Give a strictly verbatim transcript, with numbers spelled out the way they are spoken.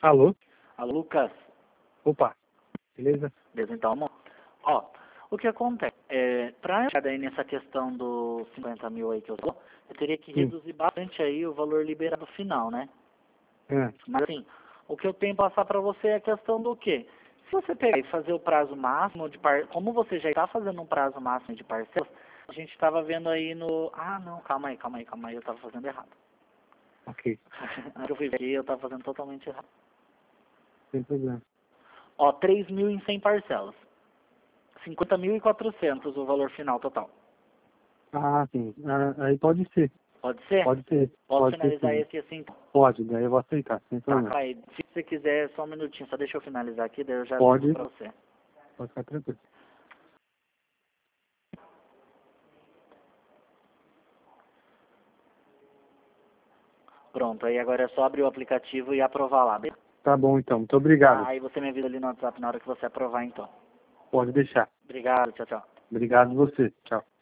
Alô? Alô, Lucas. Opa, beleza? Beleza, então, amor. Ó, o que acontece? É, pra chegar aí nessa questão dos cinquenta mil aí que eu tô, eu teria que Sim. reduzir bastante aí o valor liberado final, né? É. Mas assim, o que eu tenho que passar pra você é a questão do quê? Se você pegar e fazer o prazo máximo de par... Como você já está fazendo um prazo máximo de parcelas, a gente estava vendo aí no... Ah, não, calma aí, calma aí, calma aí, eu estava fazendo errado. Ok, Antes eu fui ver aqui, eu estava fazendo totalmente errado. sem problema. Ó, três mil em cem parcelas. cinquenta mil e quatrocentos o valor final total. Ah, sim. Ah, aí pode ser. Pode ser? Pode ser. Posso Pode ser finalizar sim. esse assim? Pode, daí eu vou aceitar, sem Tá, problema. aí. Se você quiser, só um minutinho, só deixa eu finalizar aqui, daí eu já ligo Pode, pra você. pode ficar tranquilo. Pronto, aí agora é só abrir o aplicativo e aprovar lá. beleza? Tá bom então, muito Tá, obrigado. aí você me avisa ali no WhatsApp na hora que você aprovar então. Pode deixar. Obrigado, tchau, tchau. Obrigado você. Tchau.